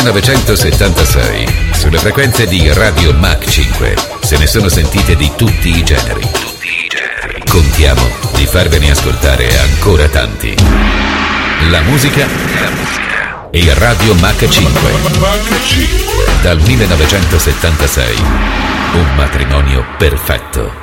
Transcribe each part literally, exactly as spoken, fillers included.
millenovecentosettantasei, sulle frequenze di Radio Mach cinque, se ne sono sentite di tutti i generi. Tutti i generi. Contiamo di farvene ascoltare ancora tanti. La musica, la musica e Radio Mach cinque. Dal millenovecentosettantasei, un matrimonio perfetto.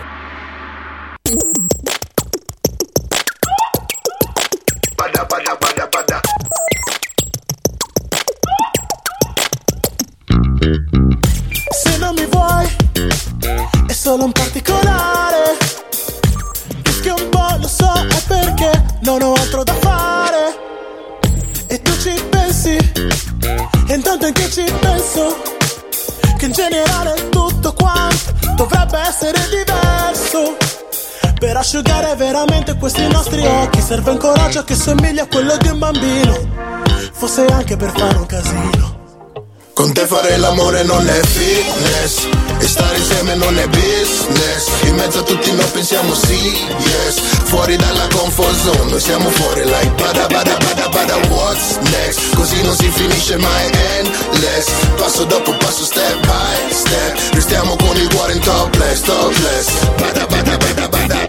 Se non mi vuoi è solo un particolare, rischi un po', lo so, è perché non ho altro da fare. E tu ci pensi, e intanto anche ci penso, che in generale tutto quanto dovrebbe essere diverso. Per asciugare veramente questi nostri occhi serve un coraggio che somiglia a quello di un bambino, forse anche per fare un casino. Con te fare l'amore non è fitness, e stare insieme non è business. In mezzo a tutti noi pensiamo sì, yes. Fuori dalla comfort zone, noi siamo fuori like bada bada bada bada. What's next? Così non si finisce mai, endless. Passo dopo passo, step by step. Restiamo con il cuore in topless, topless. Bada bada bada bada.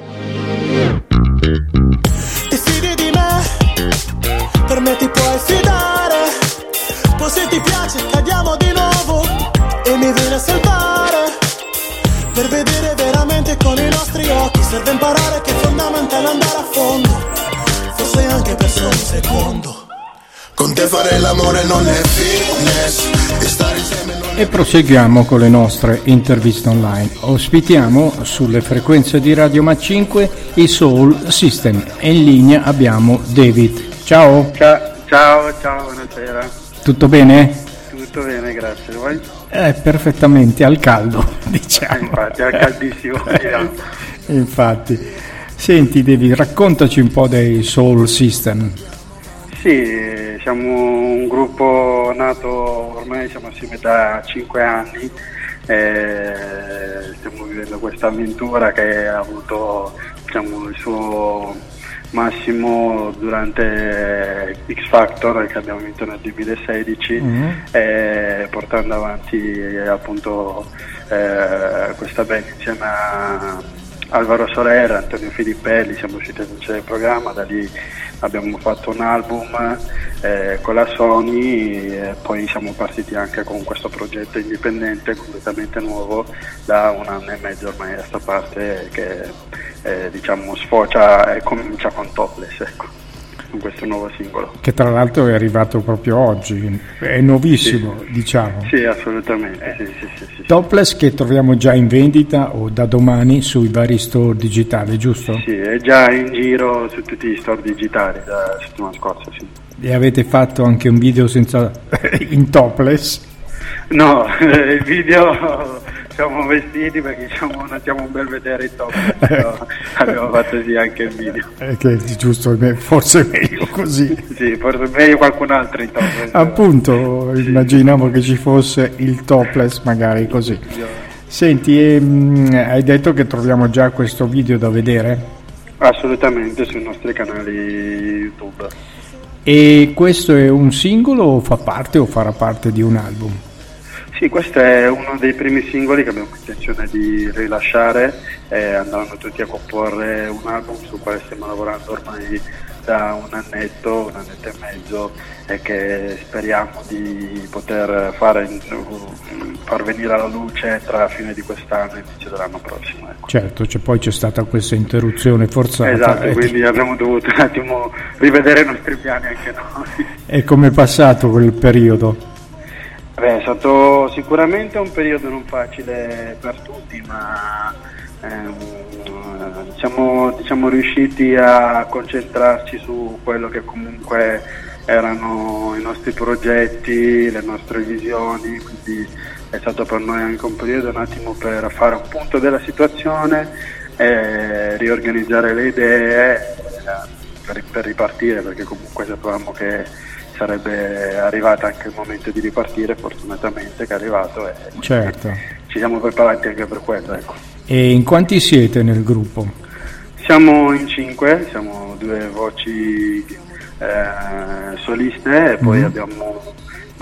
Ti fidi di me? Per me ti puoi fidare. Poi se ti piace cadiamo di nuovo e mi viene a salvare. Per vedere veramente con i nostri occhi serve imparare che è fondamentale andare a fondo, forse anche per solo un secondo. Con te fare l'amore non è fitness, e stare insieme non è... E proseguiamo con le nostre interviste online. Ospitiamo sulle frequenze di Radio Mach cinque i Soul System e in linea abbiamo David. Ciao. Ciao, ciao, ciao, buonasera. Tutto bene? Tutto bene, grazie. Voi? Eh, perfettamente, al caldo, diciamo. Eh, infatti, è caldissimo. Infatti. Senti, David, raccontaci un po' dei Soul System. Sì, siamo un gruppo nato, ormai siamo assieme da cinque anni, e stiamo vivendo questa avventura che ha avuto, diciamo, il suo massimo durante X Factor che abbiamo vinto nel duemilasedici, mm-hmm. e portando avanti appunto eh, questa band insieme a Alvaro Soler, Antonio Filippelli. Siamo riusciti a vincere il programma, da lì abbiamo fatto un album eh, con la Sony e poi siamo partiti anche con questo progetto indipendente completamente nuovo da un anno e mezzo ormai a sta parte, che eh, diciamo sfocia e comincia con Topless, ecco, con questo nuovo singolo. Che tra l'altro è arrivato proprio oggi, è nuovissimo, sì, diciamo. Sì, assolutamente. Sì, sì, sì, sì, Topless che troviamo già in vendita o da domani sui vari store digitali, giusto? Sì, è già in giro su tutti gli store digitali da settimana scorsa, sì. E avete fatto anche un video senza in topless? No, il video siamo vestiti perché diciamo non siamo un bel vedere il topless, però abbiamo fatto sì anche il video. È che è giusto, forse è meglio così. Sì, forse è meglio qualcun altro in topless. Appunto, sì. Immaginavo che ci fosse il topless magari così. Senti, ehm, hai detto che troviamo già questo video da vedere? Assolutamente, sui nostri canali YouTube. E questo è un singolo o fa parte o farà parte di un album? Sì, questo è uno dei primi singoli che abbiamo intenzione di rilasciare, e andranno tutti a comporre un album sul quale stiamo lavorando ormai da un annetto, un annetto e mezzo, e che speriamo di poter fare, far venire alla luce tra fine di quest'anno e inizio dell'anno prossimo. Ecco. Certo, cioè, poi c'è stata questa interruzione forzata. Esatto, e quindi abbiamo dovuto un attimo rivedere i nostri piani anche noi. E come è passato quel periodo? Beh, è stato sicuramente un periodo non facile per tutti, ma ehm, siamo, siamo riusciti a concentrarci su quello che comunque erano i nostri progetti, le nostre visioni, quindi è stato per noi anche un periodo un attimo per fare un punto della situazione, eh, riorganizzare le idee, eh, per, per ripartire, perché comunque sapevamo che sarebbe arrivato anche il momento di ripartire, fortunatamente che è arrivato, e certo. Ci siamo preparati anche per quello, ecco. E in quanti siete nel gruppo? Siamo in cinque, siamo due voci eh, soliste, e poi mm. abbiamo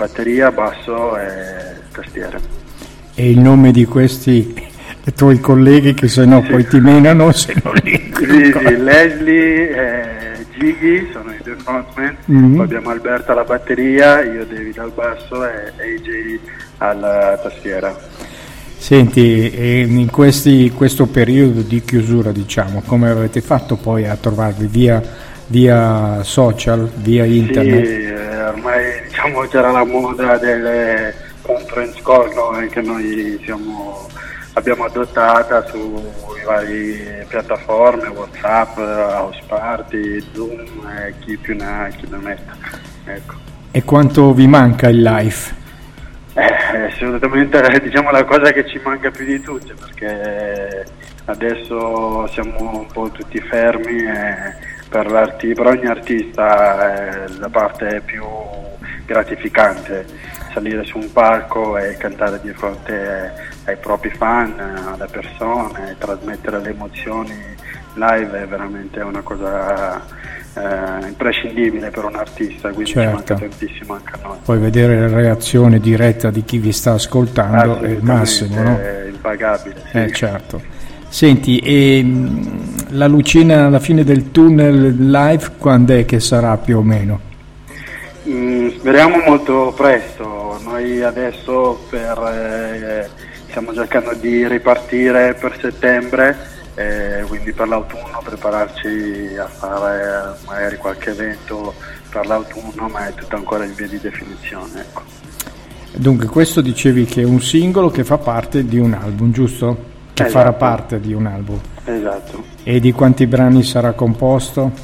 batteria, basso e tastiere. E il nome di questi tuoi colleghi, che se no sì. poi ti menano se non li sì, sì, Leslie e Gighi sono i due frontman, mm-hmm. poi abbiamo Alberto alla batteria, io David al basso e A J alla tastiera. Senti, in questi, questo periodo di chiusura, diciamo, come avete fatto poi a trovarvi via, via social, via internet? Sì, eh, ormai diciamo c'era la moda delle conference call, no? Che noi siamo, abbiamo adottata sulle varie piattaforme, WhatsApp, House Party, Zoom, eh, chi più ne ha, chi ne metta. Ecco. E quanto vi manca il live? Eh, assolutamente, diciamo la cosa che ci manca più di tutte, perché adesso siamo un po' tutti fermi e per, l'arti- per ogni artista è la parte più gratificante salire su un palco e cantare di fronte ai propri fan, alle persone, trasmettere le emozioni live è veramente una cosa Eh, imprescindibile per un artista, quindi certo. ci manca tantissimo anche a noi. Poi vedere la reazione diretta di chi vi sta ascoltando è il massimo, no? È impagabile. Sì. Eh, certo. Senti, e la lucina alla fine del tunnel live quando è che sarà più o meno? Mm, speriamo molto presto. Noi adesso per, eh, stiamo cercando di ripartire per settembre. Eh, quindi per l'autunno prepararci a fare magari qualche evento per l'autunno, ma è tutto ancora in via di definizione, ecco. Dunque questo dicevi che è un singolo che fa parte di un album, giusto? Che esatto. farà parte di un album. Esatto. E di quanti brani sarà composto?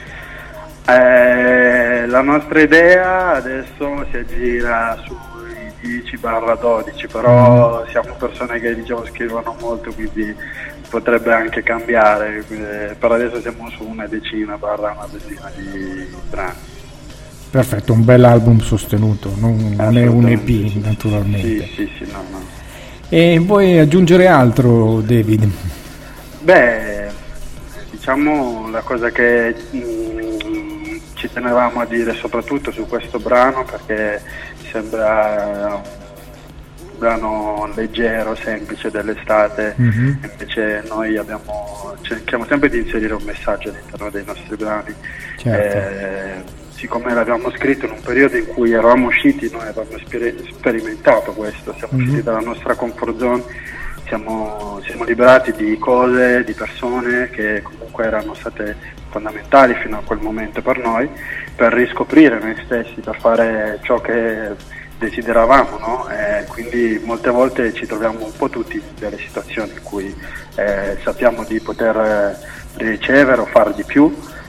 Eh, la nostra idea adesso si aggira sui dieci dodici, però mm. siamo persone che diciamo scrivono molto, quindi potrebbe anche cambiare, eh, per adesso siamo su una decina barra una decina di brani. Perfetto, un bel album sostenuto, non, non è un E P naturalmente. Sì, sì, sì, no, no. E vuoi aggiungere altro, David? Beh, diciamo la cosa che mh, ci tenevamo a dire soprattutto su questo brano, perché sembra un brano leggero, semplice dell'estate, mm-hmm. invece noi abbiamo, cerchiamo sempre di inserire un messaggio all'interno dei nostri brani. Certo. Eh, siccome l'abbiamo scritto in un periodo in cui eravamo usciti, noi avevamo sper- sperimentato questo, siamo mm-hmm. usciti dalla nostra comfort zone, siamo, siamo liberati di cose, di persone che comunque erano state fondamentali fino a quel momento per noi, per riscoprire noi stessi, per fare ciò che desideravamo, no? Eh, quindi molte volte ci troviamo un po' tutti in delle situazioni in cui eh, sappiamo di poter eh, ricevere o fare di più,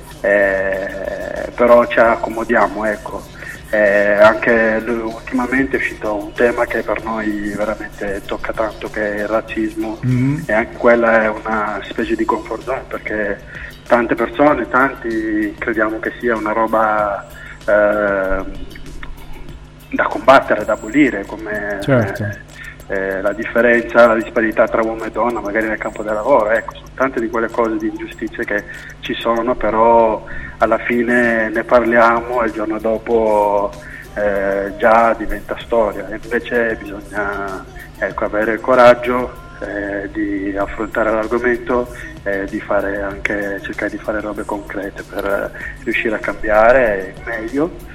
eh, però ci accomodiamo, ecco. Eh, anche ultimamente è uscito un tema che per noi veramente tocca tanto, che è il razzismo, mm-hmm. e anche quella è una specie di comfort zone, perché tante persone, tanti crediamo che sia una roba eh, da combattere, da abolire, come certo. eh, eh, la differenza, la disparità tra uomo e donna magari nel campo del lavoro, ecco, sono tante di quelle cose, di ingiustizie che ci sono, però alla fine ne parliamo e il giorno dopo eh, già diventa storia, e invece bisogna ecco, avere il coraggio eh, di affrontare l'argomento e di fare anche, cercare di fare robe concrete per eh, riuscire a cambiare meglio.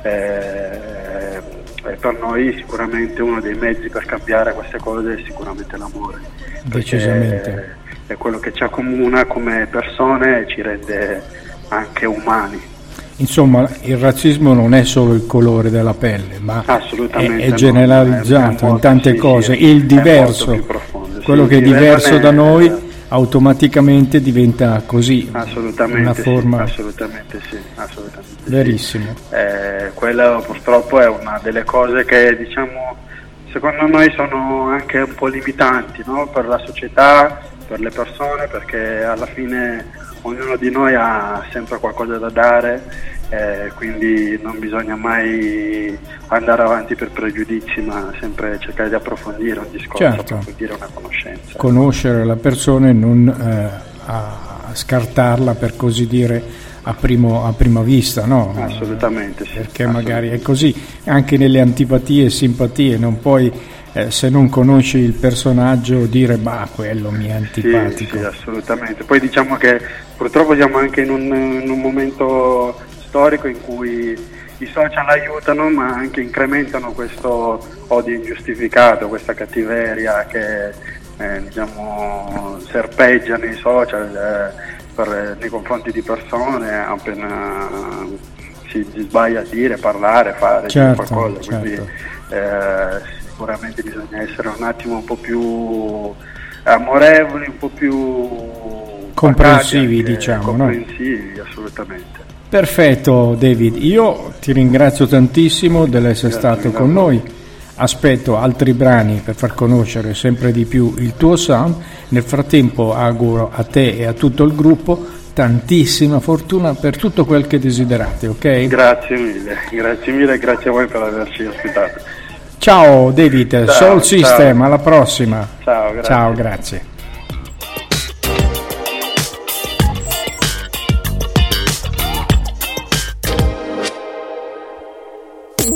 Eh, e per noi sicuramente uno dei mezzi per cambiare queste cose è sicuramente l'amore, decisamente è quello che ci accomuna come persone e ci rende anche umani. Insomma, il razzismo non è solo il colore della pelle, ma è, è generalizzato no, è, è molto, in tante sì, cose, sì, il diverso, profondo, quello sì, che è diverso da noi è, automaticamente diventa così, assolutamente una forma sì, assolutamente sì, assolutamente verissimo. Sì. Eh, quella purtroppo è una delle cose che diciamo secondo noi sono anche un po' limitanti, no? Per la società, per le persone, perché alla fine ognuno di noi ha sempre qualcosa da dare, eh, quindi non bisogna mai andare avanti per pregiudizi, ma sempre cercare di approfondire un discorso, certo. approfondire una conoscenza. Conoscere la persona e non eh, a scartarla, per così dire, a, primo, a prima vista, no? Assolutamente sì. Perché assolutamente. Magari è così, anche nelle antipatie e simpatie, non puoi, eh, se non conosci il personaggio, dire bah, quello mi è antipatico. Sì, sì, assolutamente. Poi diciamo che purtroppo siamo anche in un, in un momento storico in cui i social aiutano ma anche incrementano questo odio ingiustificato, questa cattiveria che eh, diciamo serpeggia nei social eh, per, nei confronti di persone appena si, si sbaglia a dire, parlare, fare certo, qualcosa, certo. quindi eh, sicuramente bisogna essere un attimo un po' più amorevoli, un po' più comprensivi, anche, diciamo, comprensivi, no? Assolutamente. Perfetto David, io ti ringrazio tantissimo dell'essere Grazie stato con noi, aspetto altri brani per far conoscere sempre di più il tuo sound. Nel frattempo auguro a te e a tutto il gruppo tantissima fortuna per tutto quel che desiderate, ok? Grazie mille, grazie mille e grazie a voi per averci ospitato. Ciao David, ciao, Soul System, ciao. alla prossima. Ciao, grazie. Ciao, grazie.